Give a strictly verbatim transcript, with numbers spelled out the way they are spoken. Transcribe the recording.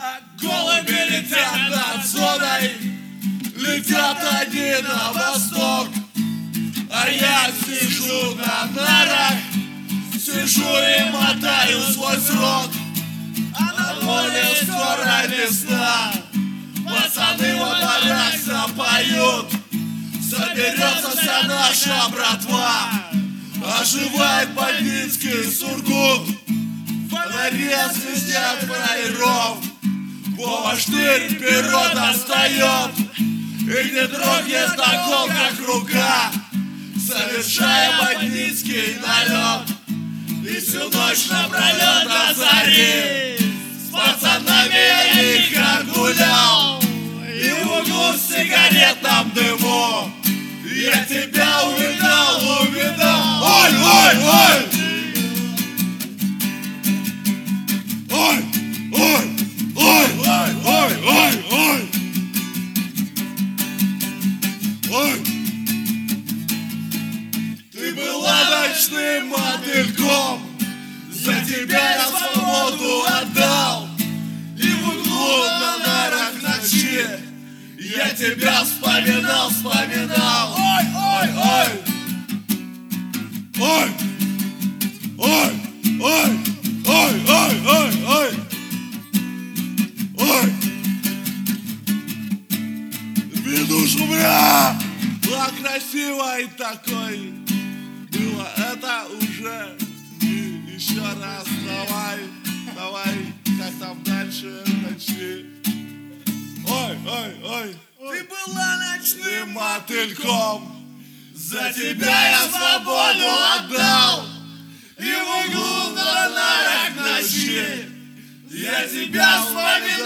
Голуби летят над зоной, летят они на восток. А я сижу на нарах, сижу и мотаю свой срок. А на поле скоро весна, пацаны во дворах запоют. Соберется вся наша братва, оживает бандитский Сургут. Фонари освещают фраеров, Вова штырь перо достает. И не дрогнет такой, как рука, совершая бандитский налет. И всю ночь напролет до зари с пацанами я лихо гулял. И в углу в сигаретном дыму я тебя увидал, увидал. Ой, ой, ой! Ой, ой, ой, ой, ой, ой, ой! Ой! Ты была ночным мотыльком, за тебя я свободу отдал. И в углу на нарах ночи я тебя вспоминал, вспоминал. Ой, ой, ой! Ой! Ой, ой, ой, ой, ой, ой! Ой! Виду шумя! Была красивой такой, было это уже. И еще раз давай, давай, как там дальше, начни. Ой, ой, ой. Ты была ночным мотыльком, за тебя я свободу отдал. И в углу на нарах ночи я тебя вспоминал.